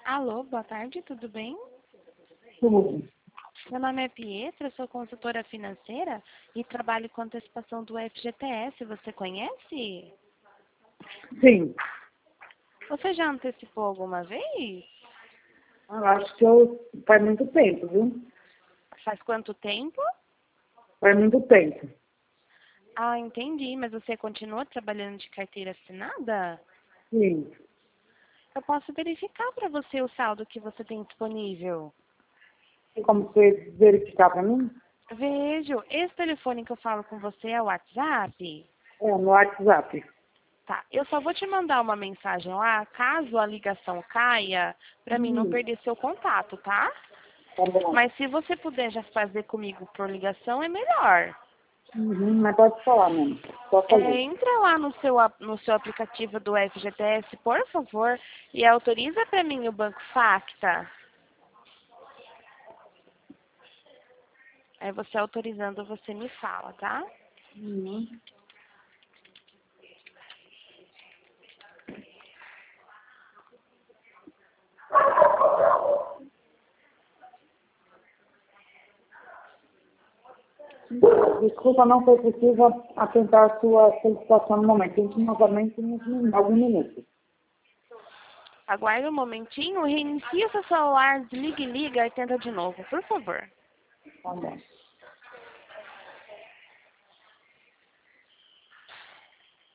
Alô, boa tarde, tudo bem? Tudo. Meu nome é Pietra, sou consultora financeira e trabalho com antecipação do FGTS. Você conhece? Sim. Você já antecipou alguma vez? Eu acho que faz muito tempo, viu? Faz quanto tempo? Faz muito tempo. Ah, entendi, mas você continua trabalhando de carteira assinada? Sim. Eu posso verificar para você o saldo que você tem disponível. Tem como você verificar para mim? Vejo, esse telefone que eu falo com você é o WhatsApp? É, no WhatsApp. Tá, eu só vou te mandar uma mensagem lá, caso a ligação caia, para mim não perder seu contato, tá? Tá bom. Mas se você puder já fazer comigo por ligação, é melhor. Mas pode falar mesmo. Pode fazer. Entra lá no seu aplicativo do FGTS, por favor, e autoriza para mim o Banco Facta. Aí você autorizando, você me fala, tá? Uhum. Desculpa, não foi possível atentar a sua solicitação no momento. Tente novamente em algum minuto. Aguarde um momentinho, reinicia seu celular, desliga e liga e tenta de novo, por favor. Tá bom.